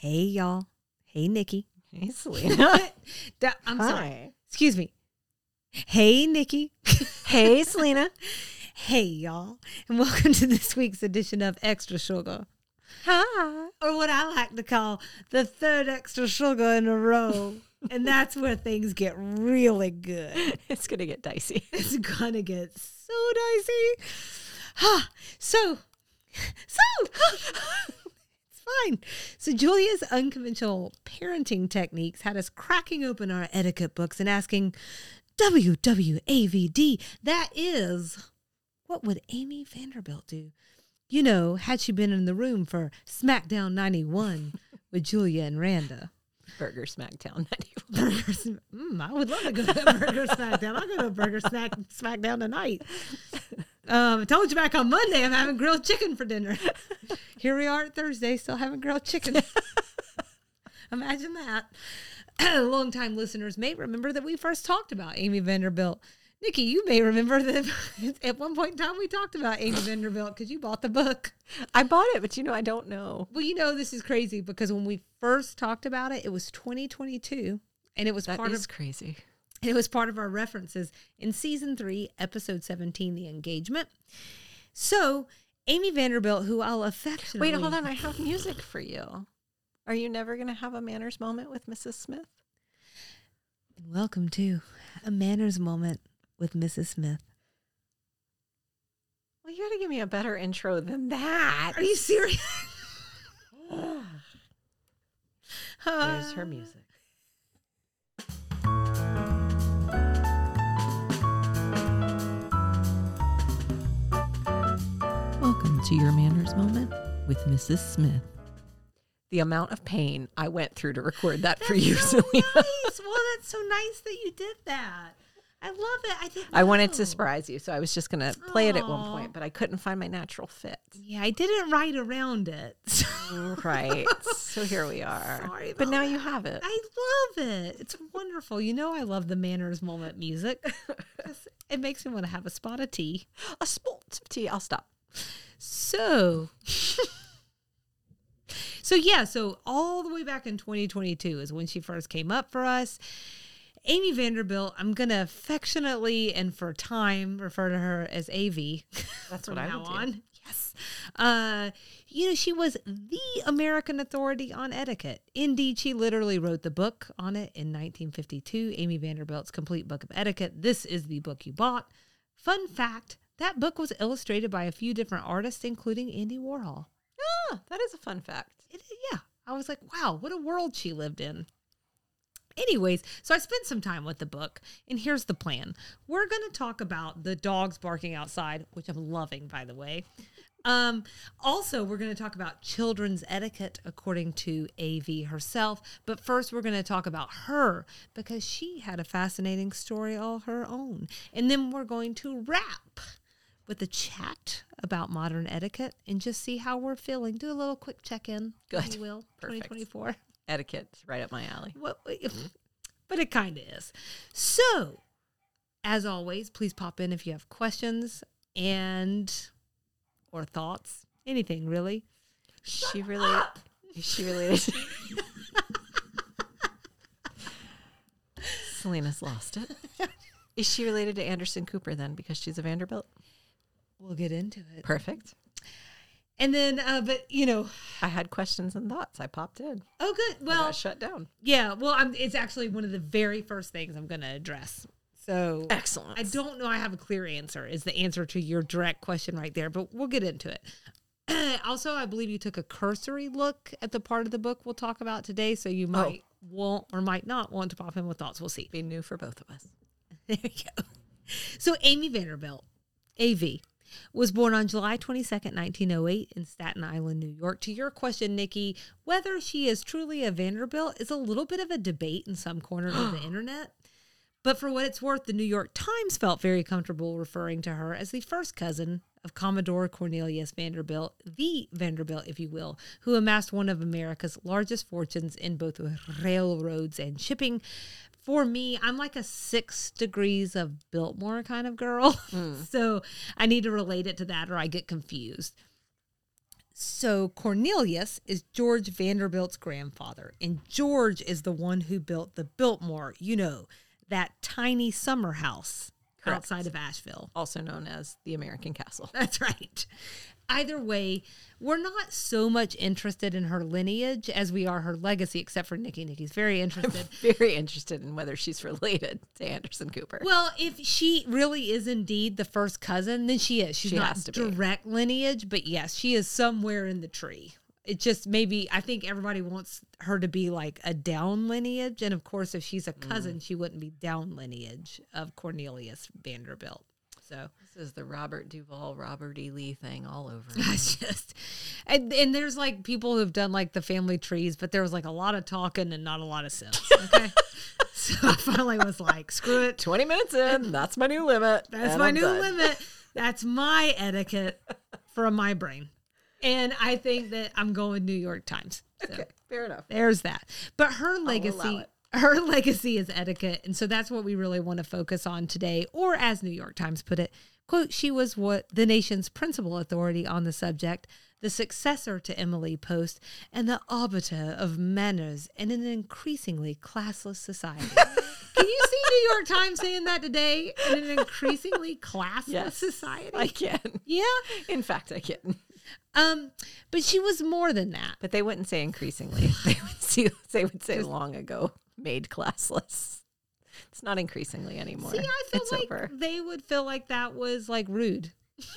Hey, y'all. Hey, Nikki. Hey, Selena. I'm Hi. sorry. Excuse me. Hey, Nikki. Hey, Selena. Hey, y'all. And welcome to this week's edition of Extra Sugar. Hi. Or what I like to call the third extra sugar in a row. And that's where things get really good. It's going to get dicey. It's going to get so dicey. So, it's fine. So Julia's unconventional parenting techniques had us cracking open our etiquette books and asking, WWAVD, that is, what would Amy Vanderbilt do? You know, had she been in the room for SmackDown 91 with Julia and Randa. Burger Smackdown 91. I would love to go to Burger Smackdown. I'll go to Burger Smackdown tonight. I told you back on Monday I'm having grilled chicken for dinner. Here we are Thursday, still having grilled chicken. Imagine that. Long-time listeners may remember that we first talked about Amy Vanderbilt. Nikki, you may remember that at one point in time we talked about Amy Vanderbilt because you bought the book. I bought it, but I don't know. Well, this is crazy because when we first talked about it, it was 2022, and it was crazy. It was part of our references in season 3, episode 17, The Engagement. So, Amy Vanderbilt, who I'll affectionately... Wait, hold on. I have music for you. Are you never going to have a manners moment with Mrs. Smith? Welcome to a manners moment with Mrs. Smith. Well, you got to give me a better intro than that. Are you serious? There's her music. Welcome to your manners moment with Mrs. Smith. The amount of pain I went through to record that for you, Selena. Nice. Well, that's so nice that you did that. I love it. I wanted to surprise you, so I was just going to play it at one point, but I couldn't find my natural fit. Yeah, I didn't write around it. Right. So here we are. Sorry about but now that. you have it. I love it. It's wonderful. You know I love the manners moment music. It makes me want to have a spot of tea. A spot of tea. I'll stop. So all the way back in 2022 is when she first came up for us. Amy Vanderbilt, I'm going to affectionately and for time refer to her as AV. That's what I would do. Yes. She was the American authority on etiquette. Indeed, she literally wrote the book on it in 1952, Amy Vanderbilt's Complete Book of Etiquette. This is the book you bought. Fun fact, that book was illustrated by a few different artists, including Andy Warhol. Ah, that is a fun fact. Yeah. I was like, wow, what a world she lived in. Anyways, so I spent some time with the book, and here's the plan. We're going to talk about the dogs barking outside, which I'm loving, by the way. Also, we're going to talk about children's etiquette, according to AV herself. But first, we're going to talk about her, because she had a fascinating story all her own. And then we're going to wrap with a chat about modern etiquette and just see how we're feeling. Do a little quick check-in, if you will, Perfect. 2024. Etiquette's right up my alley. But it kind of is. So, as always, please pop in if you have questions or thoughts. Anything, really. Is she related? Selena's lost it. Is she related to Anderson Cooper then because she's a Vanderbilt? We'll get into it. Perfect. And then, I had questions and thoughts. I popped in. Oh, good. Well, I got shut down. Yeah. Well, it's actually one of the very first things I'm going to address. So excellent. I don't know I have a clear answer is the answer to your direct question right there, but we'll get into it. Also, I believe you took a cursory look at the part of the book we'll talk about today, so you might want or might not want to pop in with thoughts. We'll see. Be new for both of us. There you go. So Amy Vanderbilt, AV, was born on July 22nd, 1908 in Staten Island, New York. To your question, Nikki, whether she is truly a Vanderbilt is a little bit of a debate in some corners of the internet. But for what it's worth, the New York Times felt very comfortable referring to her as the first cousin of Commodore Cornelius Vanderbilt, the Vanderbilt, if you will, who amassed one of America's largest fortunes in both railroads and shipping. For me, I'm like a 6 degrees of Biltmore kind of girl. So I need to relate it to that or I get confused. So Cornelius is George Vanderbilt's grandfather, and George is the one who built the Biltmore, that tiny summer house outside of Asheville. Also known as the American Castle. That's right. Either way, we're not so much interested in her lineage as we are her legacy, except for Nikki. Nikki's very interested. Very interested in whether she's related to Anderson Cooper. Well, if she really is indeed the first cousin, then she is. She's not direct lineage, but yes, she is somewhere in the tree. It just maybe, I think everybody wants her to be like a down lineage. And of course, if she's a cousin, she wouldn't be down lineage of Cornelius Vanderbilt. So this is the Robert Duvall, Robert E. Lee thing all over. It's just, and there's like people who've done like the family trees, but there was like a lot of talking and not a lot of sense. Okay. So I finally was like, screw it. 20 minutes in, that's my new limit. That's my new limit. That's my etiquette from my brain. And I think that I'm going New York Times. So okay, fair enough. There's that. But her legacy is etiquette. And so that's what we really want to focus on today. Or as New York Times put it, quote, she was what the nation's principal authority on the subject, the successor to Emily Post, and the arbiter of manners in an increasingly classless society. Can you see New York Times saying that today? In an increasingly classless society? I can. Yeah? In fact, I can. But she was more than that. But they wouldn't say increasingly. They would say long ago made classless. It's not increasingly anymore. See, I feel like over. They would feel like that was like rude.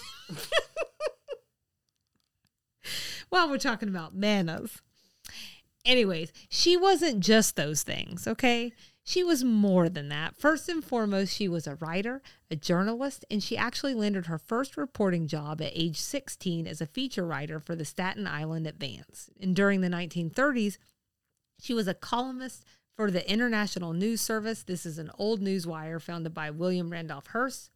While we're talking about manners. Anyways, she wasn't just those things, okay? She was more than that. First and foremost, she was a writer, a journalist, and she actually landed her first reporting job at age 16 as a feature writer for the Staten Island Advance. And during the 1930s, she was a columnist for the International News Service. This is an old newswire founded by William Randolph Hearst.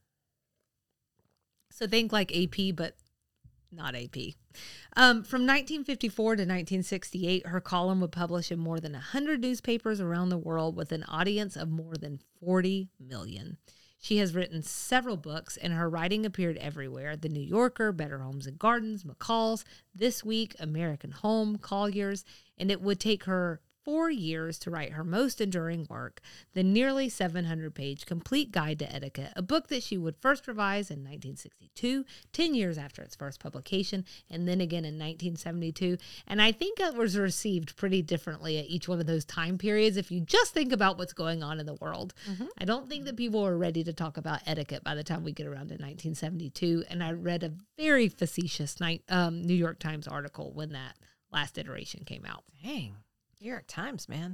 So think like AP, but not AP. From 1954 to 1968, her column would publish in more than 100 newspapers around the world with an audience of more than 40 million. She has written several books, and her writing appeared everywhere: The New Yorker, Better Homes and Gardens, McCall's, This Week, American Home, Collier's, and it would take her 4 years to write her most enduring work, the nearly 700-page Complete Guide to Etiquette, a book that she would first revise in 1962, 10 years after its first publication, and then again in 1972. And I think it was received pretty differently at each one of those time periods if you just think about what's going on in the world. Mm-hmm. I don't think that people are ready to talk about etiquette by the time we get around to 1972. And I read a very facetious New York Times article when that last iteration came out. Dang. New York Times, man.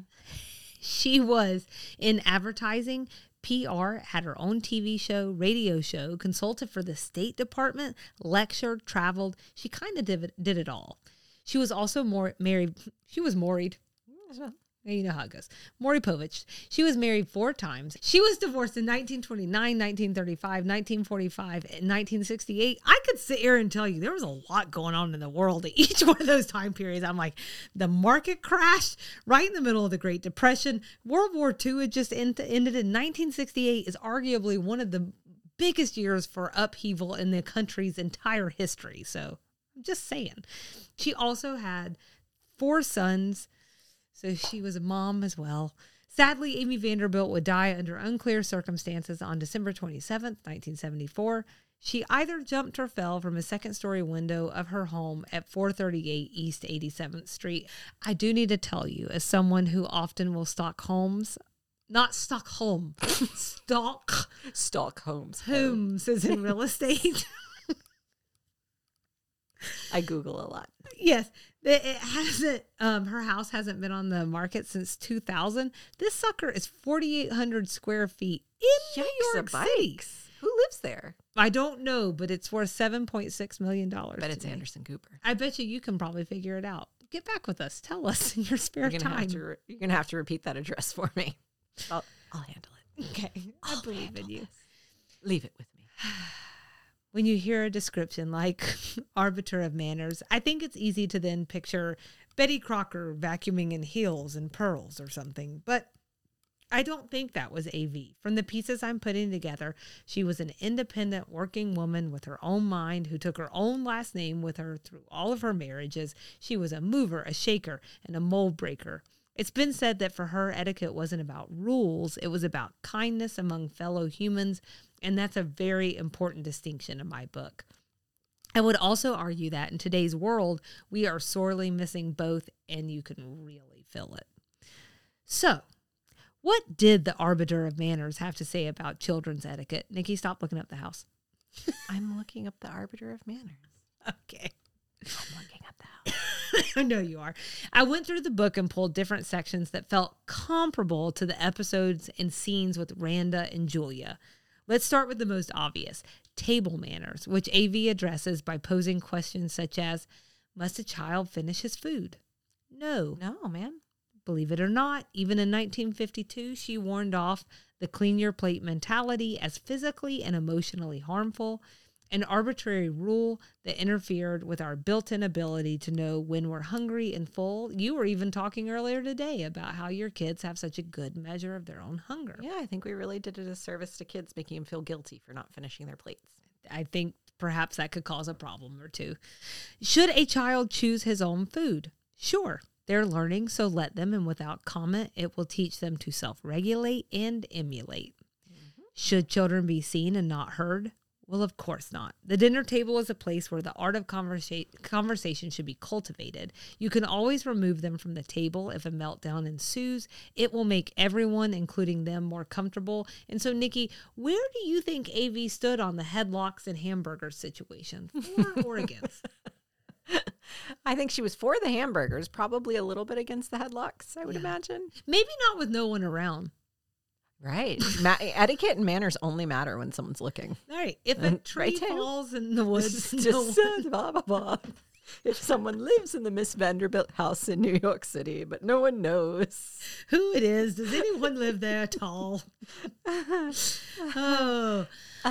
She was in advertising, PR, had her own TV show, radio show, consulted for the State Department, lectured, traveled. She kind of did it all. She was also married. She was married. You know how it goes. Maury Povich. She was married 4 times. She was divorced in 1929, 1935, 1945, and 1968. I could sit here and tell you there was a lot going on in the world at each one of those time periods. I'm like, the market crashed right in the middle of the Great Depression. World War II had just ended in 1968 is arguably one of the biggest years for upheaval in the country's entire history. So I'm just saying. She also had 4 sons. So she was a mom as well. Sadly, Amy Vanderbilt would die under unclear circumstances on December 27th, 1974. She either jumped or fell from a second-story window of her home at 438 East 87th Street. I do need to tell you, as someone who often will stalk homes, not Stockholm, stalk homes. Homes is in real estate. I Google a lot. Yes, it hasn't. Her house hasn't been on the market since 2000. This sucker is 4,800 square feet in New York City. Who lives there? I don't know, but it's worth $7.6 million. But it's Anderson Cooper. I bet you can probably figure it out. Get back with us. Tell us in your spare time. You're gonna have to repeat that address for me. I'll handle it. Okay, I believe in you. Leave it with me. When you hear a description like arbiter of manners, I think it's easy to then picture Betty Crocker vacuuming in heels and pearls or something. But I don't think that was AV. From the pieces I'm putting together, she was an independent working woman with her own mind who took her own last name with her through all of her marriages. She was a mover, a shaker, and a mold breaker. It's been said that for her, etiquette wasn't about rules. It was about kindness among fellow humans, and that's a very important distinction in my book. I would also argue that in today's world, we are sorely missing both, and you can really feel it. So, what did the arbiter of manners have to say about children's etiquette? Nikki, stop looking up the house. I'm looking up the arbiter of manners. Okay. I'm looking up the house. I know you are. I went through the book and pulled different sections that felt comparable to the episodes and scenes with Randa and Julia. Let's start with the most obvious, table manners, which AV addresses by posing questions such as, must a child finish his food? No. No, man. Believe it or not, even in 1952, she warned off the clean your plate mentality as physically and emotionally harmful, an arbitrary rule that interfered with our built-in ability to know when we're hungry and full. You were even talking earlier today about how your kids have such a good measure of their own hunger. Yeah, I think we really did a disservice to kids, making them feel guilty for not finishing their plates. I think perhaps that could cause a problem or two. Should a child choose his own food? Sure. They're learning, so let them, and without comment, it will teach them to self-regulate and emulate. Mm-hmm. Should children be seen and not heard? Well, of course not. The dinner table is a place where the art of conversation should be cultivated. You can always remove them from the table if a meltdown ensues. It will make everyone, including them, more comfortable. And so, Nikki, where do you think AV stood on the headlocks and hamburgers situation? For or against? I think she was for the hamburgers, probably a little bit against the headlocks, I would imagine. Maybe not with no one around. Right. Etiquette and manners only matter when someone's looking. All right. If a tree falls in the woods, blah, blah, blah. If someone lives in the Miss Vanderbilt house in New York City, but no one knows who it is. Does anyone live there at all? Oh.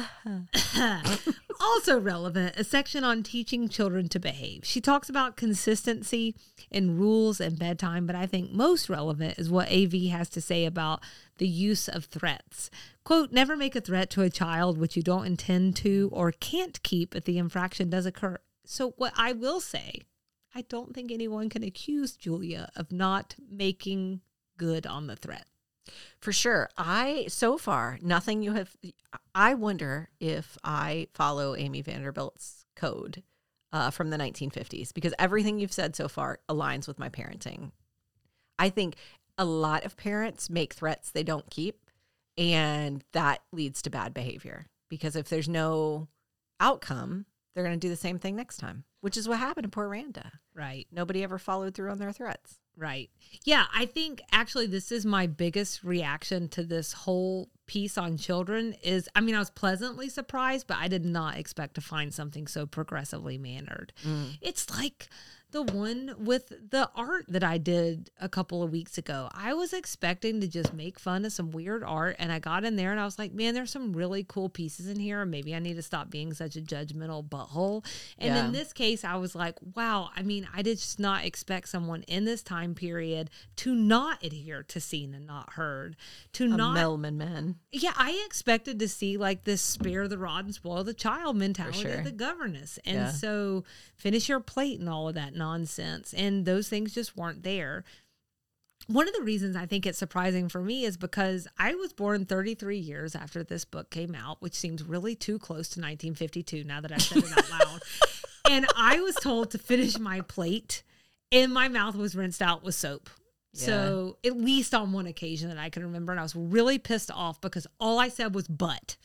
Also relevant, a section on teaching children to behave. She talks about consistency in rules and bedtime, but I think most relevant is what AV has to say about the use of threats. Quote, never make a threat to a child which you don't intend to or can't keep if the infraction does occur. So what I will say, I don't think anyone can accuse Julia of not making good on the threat. For sure. So far, nothing you have, I wonder if I follow Amy Vanderbilt's code from the 1950s, because everything you've said so far aligns with my parenting. I think a lot of parents make threats they don't keep, and that leads to bad behavior, because if there's no outcome, they're going to do the same thing next time, which is what happened to poor Randa. Right. Nobody ever followed through on their threats. Right. Yeah, I think actually this is my biggest reaction to this whole piece on children is, I mean, I was pleasantly surprised, but I did not expect to find something so progressively mannered. It's like the one with the art that I did a couple of weeks ago. I was expecting to just make fun of some weird art, and I got in there and I was like, man, there's some really cool pieces in here. Maybe I need to stop being such a judgmental butthole. And in this case, I was like, wow, I mean, I did just not expect someone in this time period to not adhere to seen and not heard, to not Melman man. Yeah, I expected to see like this spare the rod and spoil the child mentality sure. of the governess. And so finish your plate and all of that nonsense. And those things just weren't there. One of the reasons I think it's surprising for me is because I was born 33 years after this book came out, which seems really too close to 1952 now that I've said it out loud. And I was told to finish my plate and my mouth was rinsed out with soap. So at least on one occasion that I can remember, and I was really pissed off because all I said was "but."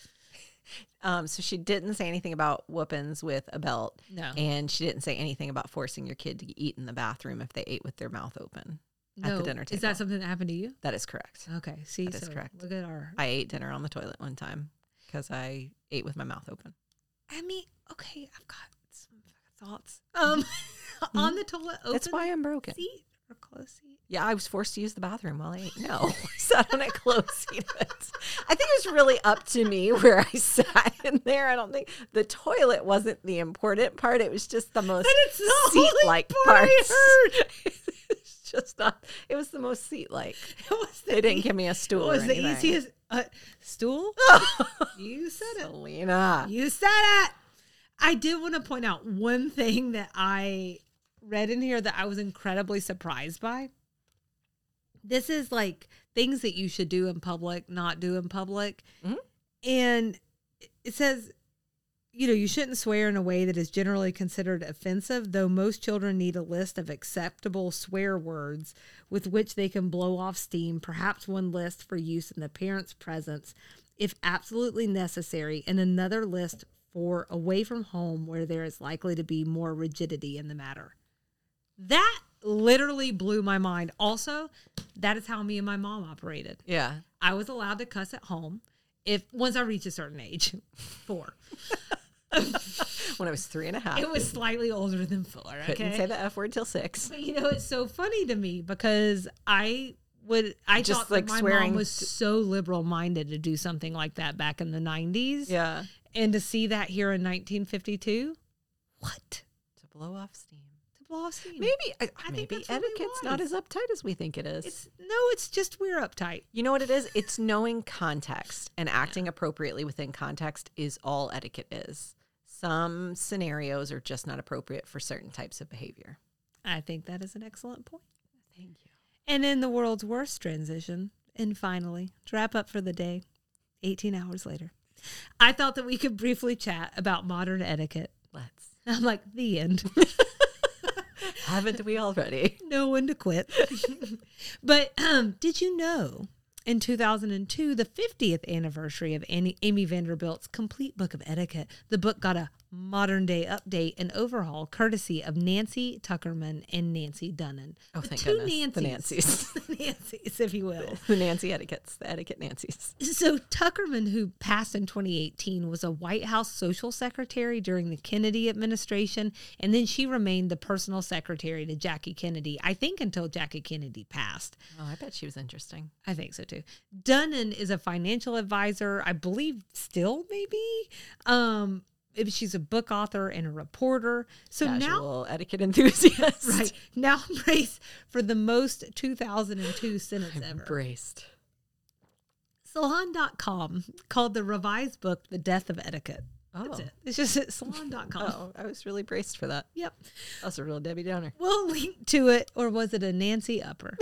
So she didn't say anything about whoopings with a belt. No. And she didn't say anything about forcing your kid to eat in the bathroom if they ate with their mouth open at the dinner table. Is that something that happened to you? That is correct. Okay. See, that is correct. Look at our... I ate dinner on the toilet one time because I ate with my mouth open. I mean, okay, I've got some thoughts. On the toilet open. That's why I'm broken. Seat or close seat? Yeah, I was forced to use the bathroom while I ate. No, I sat on a close seat. I think it was really up to me where I sat in there. I don't think the toilet wasn't the important part. It was just the most seat-like part. just not. It was the most seat-like. It was They didn't give me a stool. It was or the anything. easiest stool. You said it. Selena. You said it. I did want to point out one thing that I read in here that I was incredibly surprised by. This is like things that you should do in public, not do in public. Mhm. And it says, you shouldn't swear in a way that is generally considered offensive, though most children need a list of acceptable swear words with which they can blow off steam, perhaps one list for use in the parent's presence if absolutely necessary, and another list for away from home where there is likely to be more rigidity in the matter. That literally blew my mind. Also, that is how me and my mom operated. Yeah. I was allowed to cuss at home once I reached a certain age, 4. When I was 3.5. It was slightly older than 4. Okay? Couldn't say the F word till 6. But it's so funny to me because I Just thought like that my swearing mom was so liberal minded to do something like that back in the 90s. Yeah. And to see that here in 1952, what? To blow off steam. To blow off steam. Maybe think maybe that's what it etiquette's not was. as uptight as we think it is. It's just we're uptight. You know what it is? It's knowing context, and acting appropriately within context is all etiquette is. Some scenarios are just not appropriate for certain types of behavior. I think that is an excellent point. Thank you. And in the world's worst transition, and finally, to wrap up for the day, 18 hours later, I thought that we could briefly chat about modern etiquette. Let's. I'm like, the end. Haven't we already? No one to quit. But did you know in 2002, the 50th anniversary of Amy Vanderbilt's Complete Book of Etiquette, the book got a modern day update and overhaul courtesy of Nancy Tuckerman and Nancy Dunnan. Oh, The thank two goodness. The Nancys. Nancys. The Nancys, if you will. The Nancy etiquettes. The etiquette Nancys. So Tuckerman, who passed in 2018, was a White House social secretary during the Kennedy administration, and then she remained the personal secretary to Jackie Kennedy, I think until Jackie Kennedy passed. Oh, I bet she was interesting. I think so too. Dunnan is a financial advisor, I believe still maybe. She's a book author and a reporter. So Casual etiquette enthusiast. right now brace for the most 2002 sentence ever. Embraced. Salon.com called the revised book The Death of Etiquette. Oh. That's it. It's just at salon.com. Oh, I was really braced for that. Yep. That's a real Debbie Downer. We'll link to it, or was it a Nancy Upper?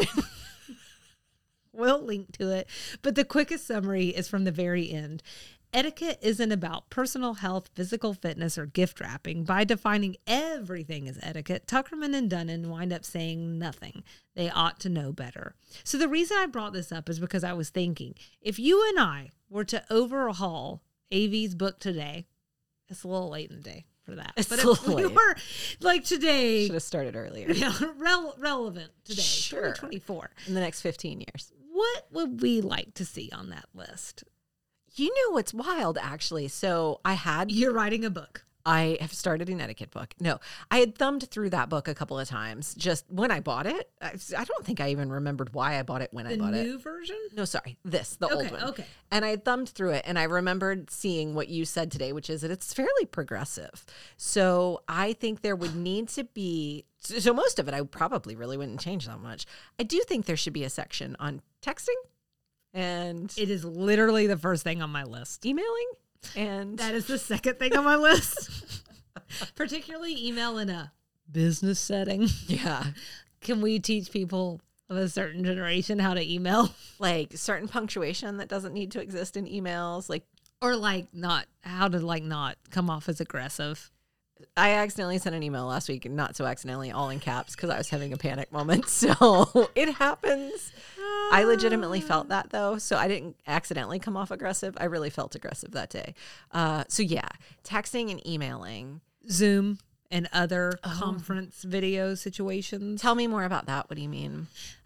We'll link to it. But the quickest summary is from the very end. Etiquette isn't about personal health, physical fitness, or gift wrapping. By defining everything as etiquette, Tuckerman and Dunnan wind up saying nothing. They ought to know better. So the reason I brought this up is because I was thinking, if you and I were to overhaul AV's book today, it's a little late in the day for that. It's but a if little we late. were like today, Should have started earlier. yeah, relevant today, Sure. 2024. In the next 15 years. What would we like to see on that list? You know what's wild, actually? So You're writing a book. I have started an etiquette book. No, I had thumbed through that book a couple of times. Just when I bought it, I don't think I even remembered why I bought it when I The bought it. new version? No, sorry, the old one. Okay. And I had thumbed through it, and I remembered seeing what you said today, which is that it's fairly progressive. So I think there would need to be, so most of it I probably really wouldn't change that much. I do think there should be a section on texting and It is literally the first thing on my list. emailing. And That is the second thing on my list. Particularly email in a business setting. yeah, Can we teach people of a certain generation how to email? like certain punctuation that doesn't need to exist in emails. Like Or not come off as aggressive. I accidentally sent an email last week, not so accidentally, all in caps because I was having a panic moment. So it happens. I legitimately felt that though. So I didn't accidentally come off aggressive. I really felt aggressive that day. So yeah, texting and emailing. Zoom and other conference video situations. Tell me more about that. What do you mean?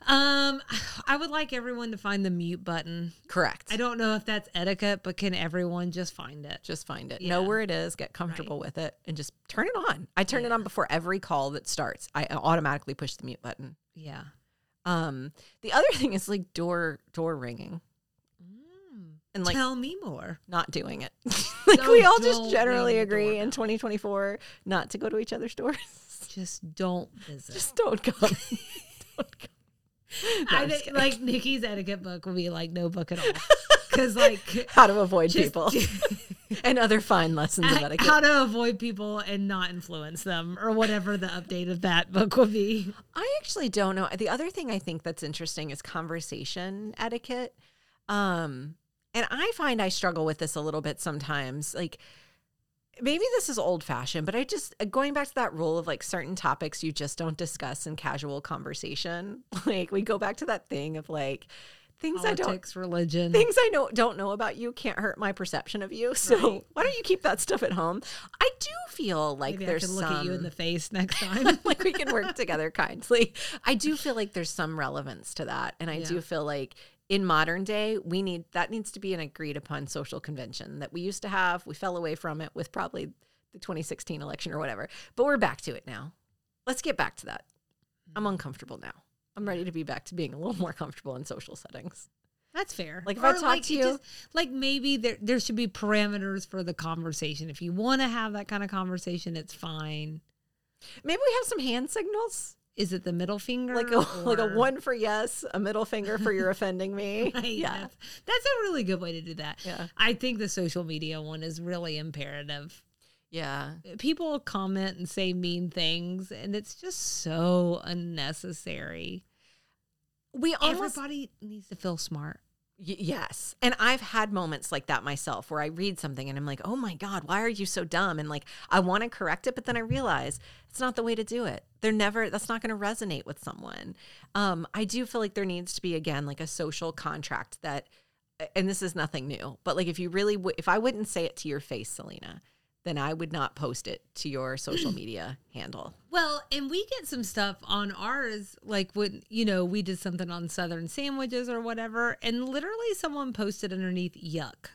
I would like everyone to find the mute button. Correct. I don't know if that's etiquette, but can everyone just find it? Just find it. Yeah. Know where it is, get comfortable with it, and just turn it on. I turn it on before every call that starts. I automatically push the mute button. Yeah. The other thing is like door ringing. And like Tell me more. not doing it. Like No, we all don't just generally ring the agree in doorbell. 2024 not to go to each other's doors. Just don't visit. Just don't come. Don't come I think like Nikki's etiquette book would be like no book at all. Because like how to avoid people and other fine lessons of etiquette. How to avoid people and not influence them, or whatever the update of that book will be. I actually don't know. The other thing I think that's interesting is conversation etiquette. And I find I struggle with this a little bit sometimes. Like, maybe this is old fashioned, but I just, going back to that rule of like certain topics you just don't discuss in casual conversation. Like, we go back to that thing of like, Politics, religion. Things I don't know about you can't hurt my perception of you. So why don't you keep that stuff at home? I do feel like Maybe there's I can look at you in the face next time. like we can work together kindly. I do feel like there's some relevance to that. And I do feel like in modern day, that needs to be an agreed upon social convention that we used to have. We fell away from it with probably the 2016 election or whatever, but we're back to it now. Let's get back to that. I'm uncomfortable now. I'm ready to be back to being a little more comfortable in social settings. That's fair. Like if I talk to you, like maybe there should be parameters for the conversation. If you want to have that kind of conversation, it's fine. Maybe we have some hand signals. Is it the middle finger? Like a one for yes, a middle finger for you're offending me. Right, yeah. That's a really good way to do that. Yeah. I think the social media one is really imperative. Yeah. People comment and say mean things, and it's just so unnecessary. Everybody needs to feel smart. Yes. And I've had moments like that myself where I read something and I'm like, oh my God, why are you so dumb? And like, I want to correct it, but then I realize it's not the way to do it. That's not going to resonate with someone. I do feel like there needs to be, again, like a social contract that, and this is nothing new, but like if I wouldn't say it to your face, Selena, then I would not post it to your social media handle. Well, and we get some stuff on ours, like when, we did something on Southern sandwiches or whatever, and literally someone posted underneath yuck.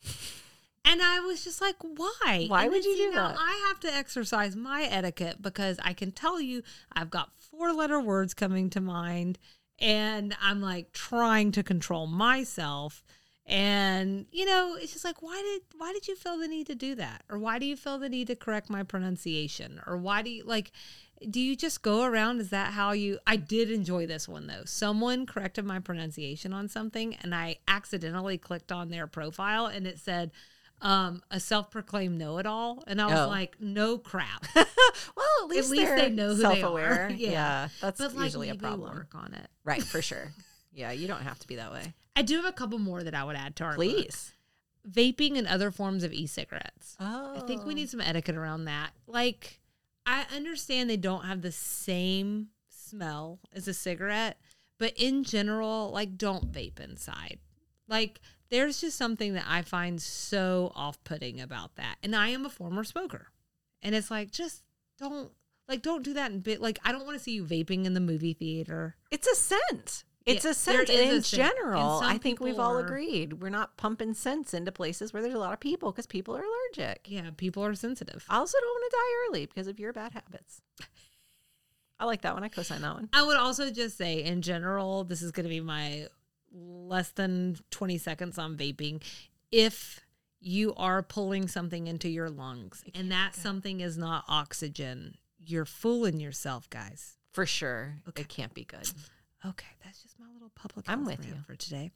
And I was just like, why? Why would you do that? I have to exercise my etiquette because I can tell you I've got 4-letter words coming to mind, and I'm like trying to control myself. And, it's just like, why did you feel the need to do that? Or why do you feel the need to correct my pronunciation? Or why do you just go around? Is that how I did enjoy this one though. Someone corrected my pronunciation on something and I accidentally clicked on their profile and it said, a self-proclaimed know-it-all. And I was like, no crap. Well, at least they know who self-aware. they are. Yeah. That's but usually a maybe problem. Work on it. Right. For sure. Yeah. You don't have to be that way. I do have a couple more that I would add to our Please. book. Vaping and other forms of e-cigarettes. Oh. I think we need some etiquette around that. Like, I understand they don't have the same smell as a cigarette, but in general, like, don't vape inside. Like, there's just something that I find so off-putting about that. And I am a former smoker. And it's like, just don't do that. Like, I don't want to see you vaping in the movie theater. It's a scent. It's a scent. And in general, I think we've all agreed. We're not pumping scents into places where there's a lot of people because people are allergic. Yeah, people are sensitive. I also don't want to die early because of your bad habits. I like that one. I co-sign that one. I would also just say, in general, this is going to be my less than 20 seconds on vaping. If you are pulling something into your lungs and that something is not oxygen, you're fooling yourself, guys. For sure. Okay. It can't be good. Okay, that's just my little public health I'm with you for today.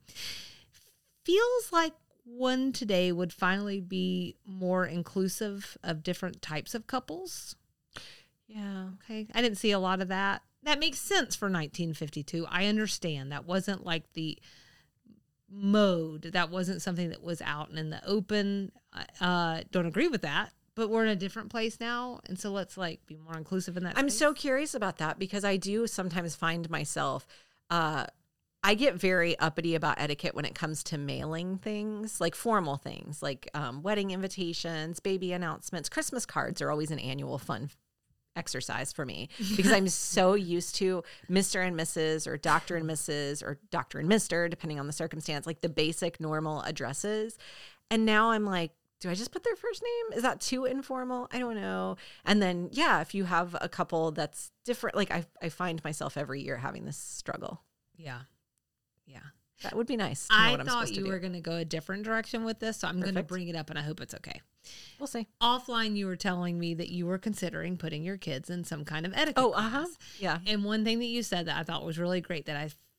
Feels like one today would finally be more inclusive of different types of couples. Yeah. Okay. I didn't see a lot of that. That makes sense for 1952. I understand. That wasn't like the mode. That wasn't something that was out and in the open. Don't agree with that. But we're in a different place now, and so let's be more inclusive in that I'm space. so curious about that because I do sometimes find myself, I get very uppity about etiquette when it comes to mailing things, like formal things, like wedding invitations, baby announcements. Christmas cards are always an annual fun exercise for me because I'm so used to Mr. and Mrs. or Dr. and Mrs. or Dr. and Mr., depending on the circumstance, like the basic normal addresses. And now I'm like, do I just put their first name? Is that too informal? I don't know. And then, yeah, if you have a couple that's different, like I find myself every year having this struggle. Yeah. Yeah. That would be nice to know what I'm I supposed thought to you do. were going to go a different direction with this, so I'm going to bring it up, and I hope it's okay. We'll see. Offline, you were telling me that you were considering putting your kids in some kind of etiquette class. Yeah. And one thing that you said that I thought was really great that I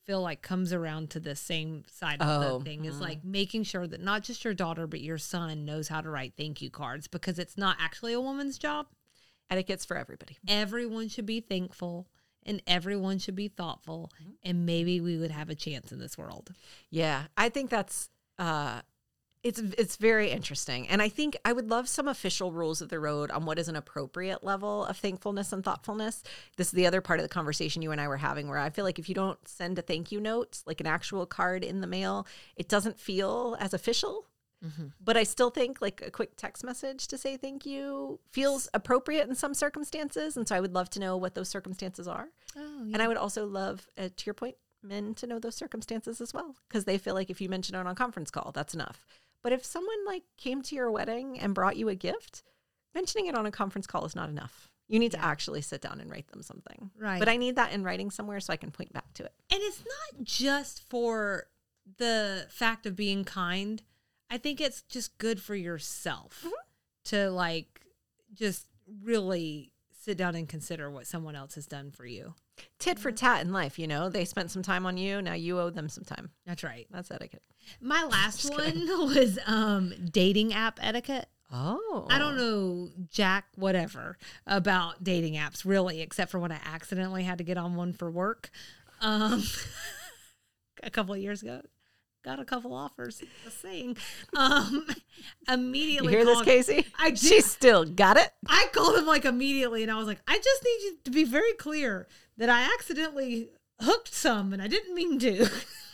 feel like comes around to the same side of the thing is like making sure that not just your daughter, but your son knows how to write thank you cards, because it's not actually a woman's job. Etiquette's for everybody. Everyone should be thankful and everyone should be thoughtful, and maybe we would have a chance in this world. Yeah, I think that's it's very interesting. And I think I would love some official rules of the road on what is an appropriate level of thankfulness and thoughtfulness. This is the other part of the conversation you and I were having, where I feel like if you don't send a thank you note, like an actual card in the mail, it doesn't feel as official. But I still think like a quick text message to say thank you feels appropriate in some circumstances. And so I would love to know what those circumstances are. Oh, yeah. And I would also love, to your point, men to know those circumstances as well, because they feel like if you mention it on a conference call, that's enough. But if someone like came to your wedding and brought you a gift, mentioning it on a conference call is not enough. You need to actually sit down and write them something. Right. But I need that in writing somewhere so I can point back to it. And it's not just for the fact of being kind. I think it's just good for yourself to like just really sit down and consider what someone else has done for you. Tit for tat in life, you know, they spent some time on you. Now you owe them some time. That's right. That's etiquette. My last one was dating app etiquette. Oh. I don't know jack whatever about dating apps really, except for when I accidentally had to get on one for work a couple of years ago. Got a couple offers. Just saying. Immediately. You hear this, Casey? I did. She still got it. I called him like immediately, and I was like, I just need you to be very clear that I accidentally hooked some, and I didn't mean to.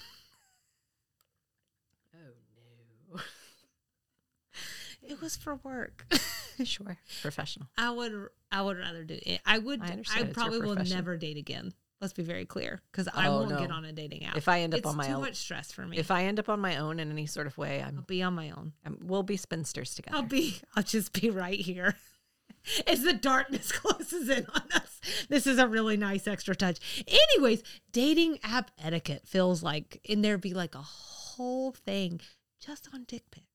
Oh no. It was for work. Sure. Professional. I would rather do it. I understand. I It's probably your will profession. never date again. Let's be very clear, because I Oh, won't no. get on a dating app. If I end up it's on my too own, much stress for me. if I end up on my own in any sort of way, I'll be on my own. we'll be spinsters together. I'll just be right here. As the darkness closes in on us. This is a really nice extra touch. Anyways, dating app etiquette feels like, and there'd be like a whole thing just on dick pics.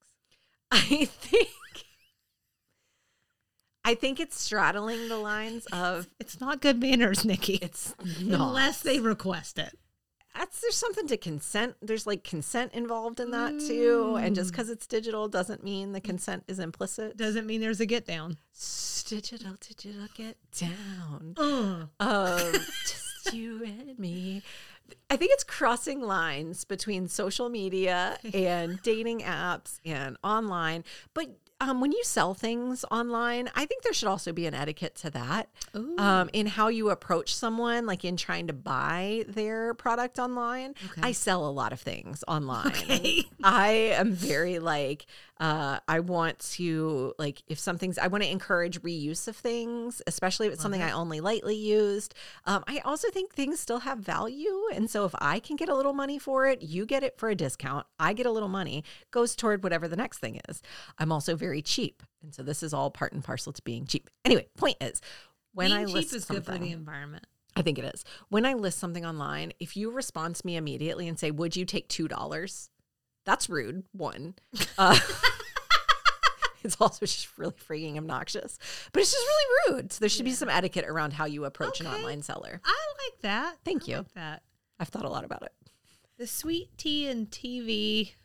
I think it's straddling the lines of It's not good manners, Nikki. it's not. Unless they request it. There's something to consent. There's like consent involved in that too. And just because it's digital doesn't mean the consent is implicit. Doesn't mean there's a get down. Digital get down. Just you and me. I think it's crossing lines between social media and dating apps and online. But when you sell things online, I think there should also be an etiquette to that in how you approach someone, like in trying to buy their product online. Okay. I sell a lot of things online. Okay. I am very like, I want to I want to encourage reuse of things, especially if it's something I only lightly used. I also think things still have value. And so if I can get a little money for it, you get it for a discount, I get a little money, goes toward whatever the next thing is. I'm also very cheap. And so this is all part and parcel to being cheap. Anyway, point is, when Being I cheap list is something, good for the environment. I think it is. When I list something online, if you respond to me immediately and say, would you take $2? That's rude, one. It's also just really freaking obnoxious. But it's just really rude. So there should be some etiquette around how you approach an online seller. I like that. Thank you. I like that. I've thought a lot about it. The sweet tea and TV.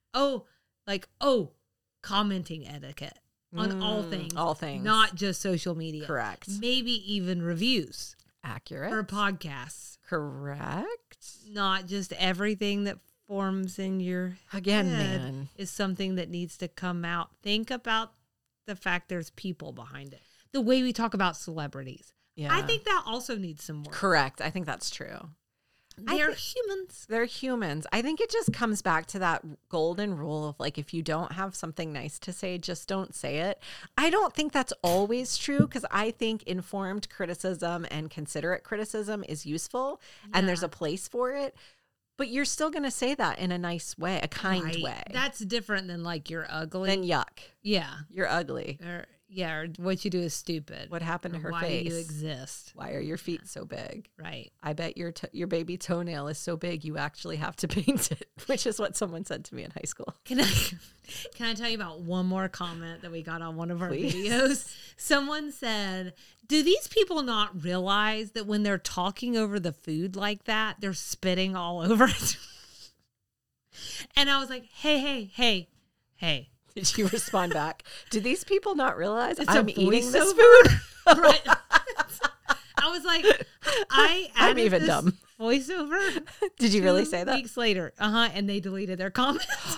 Commenting etiquette on all things. All things. Not just social media. Correct. Maybe even reviews Accurate. for podcasts. Correct. Not just everything that forms in your Again, head man. is something that needs to come out. Think about the fact there's people behind it. The way we talk about celebrities. Yeah. I think that also needs some work. Correct. I think that's true. They're humans. They're humans. I think it just comes back to that golden rule of like, if you don't have something nice to say, just don't say it. I don't think that's always true, because I think informed criticism and considerate criticism is useful and there's a place for it. But you're still going to say that in a nice way, a kind Right. way. That's different than like you're ugly. Then yuck. Yeah. You're ugly. Or what you do is stupid. What happened to Or her why face? do you exist? Why are your feet so big? Right. I bet your baby toenail is so big you actually have to paint it, which is what someone said to me in high school. Can I tell you about one more comment that we got on one of our Please. videos? Someone said, Do these people not realize that when they're talking over the food like that, they're spitting all over it? And I was like, hey. Did you respond back? Do these people not realize It's I'm a eating this voiceover? food? Right. I was like, I'm even this dumb. voiceover. Did you really 2 say that? weeks later. And they deleted their comments.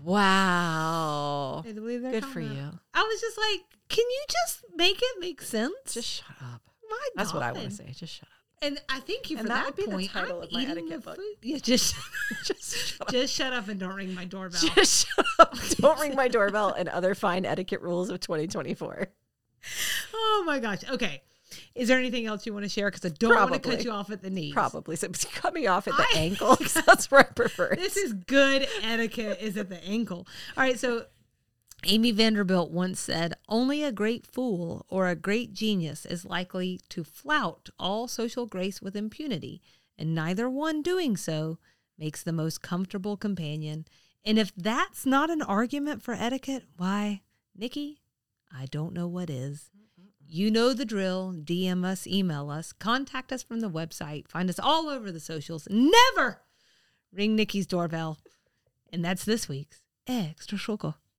Wow. They deleted their Good for comment. you. I was just like, can you just make it make sense? Just shut up. My That's what I God. want to say. Just shut up. And I thank you for And that, that would be the point. title I'm of my eating etiquette the book. food. Yeah, just Just shut up. shut up and don't ring my doorbell. Just shut up. Don't ring my doorbell and other fine etiquette rules of 2024. Oh my gosh. Okay. Is there anything else you want to share? Because I don't want to cut Probably. you off at the knees. Probably. So cut me off at the ankle because that's where I prefer it. This is good etiquette is at the ankle. All right. So Amy Vanderbilt once said, only a great fool or a great genius is likely to flout all social grace with impunity, and neither one doing so makes the most comfortable companion. And if that's not an argument for etiquette, why, Nikki, I don't know what is. You know the drill. DM us, email us, contact us from the website, find us all over the socials. Never ring Nikki's doorbell. And that's this week's Extra Schoko.